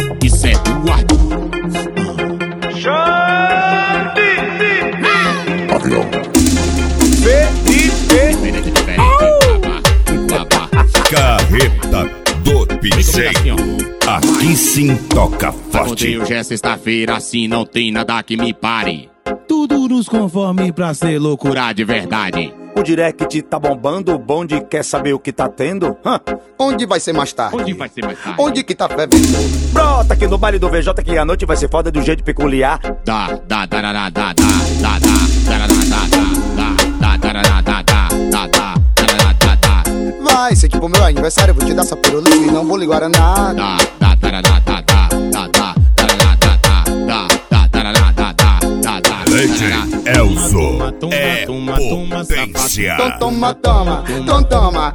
Isso é do Arthur. Carreta do Piseiro. Aqui sim toca forte. Hoje é sexta-feira, assim não tem nada que me pare. Tudo nos conforme pra ser loucura De verdade. O direct tá bombando, o bonde quer saber o que tá tendo? Onde vai ser mais tarde? Onde vai ser mais tarde? Onde que tá fervendo? Brota aqui no baile do VJ que a noite vai ser foda de um jeito peculiar. Vai, sei que pro meu aniversário eu vou te dar essa pirulita e não vou ligar a nada. Legend Elzo é potência. Toma, toma, toma, toma.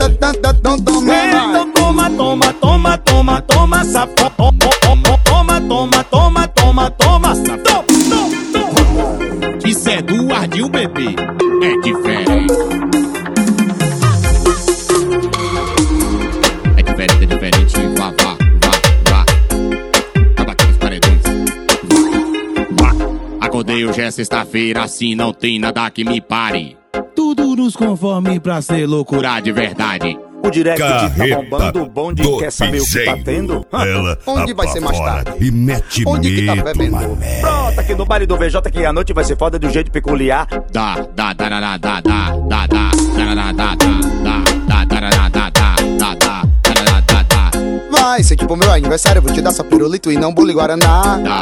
Então toma, toma, toma, toma, toma, safado. Toma, toma, toma, toma, toma, safado. Isso é do Ardil, bebê. É diferente. É diferente. Vá. Abate os paredões. Vá. Acordei hoje é sexta-feira, assim não tem nada que me pare. Tudo nos conforme pra ser loucura De verdade. O direct tá Carreta bombando, o bonde do quer saber o que tá Piseiro. tendo? Ela Onde vai ser mais apavora tarde? e mete Onde que tá medo, fervendo? mané. Brota aqui no baile do VJ que a noite vai ser foda de um jeito peculiar. Vai, sei que pro meu aniversário eu vou te dar essa pirulita e não vou ligar a nada.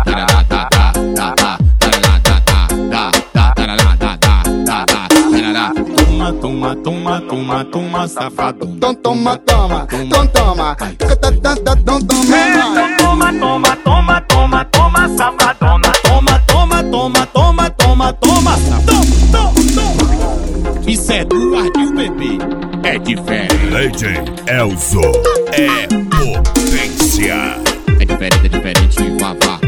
Toma, safado. Toma, toma, toma, toma. Toma, safadona. Toma. Isso é do Ardil, bebê. É diferente. Legend Elzo é potência. É diferente. Vá.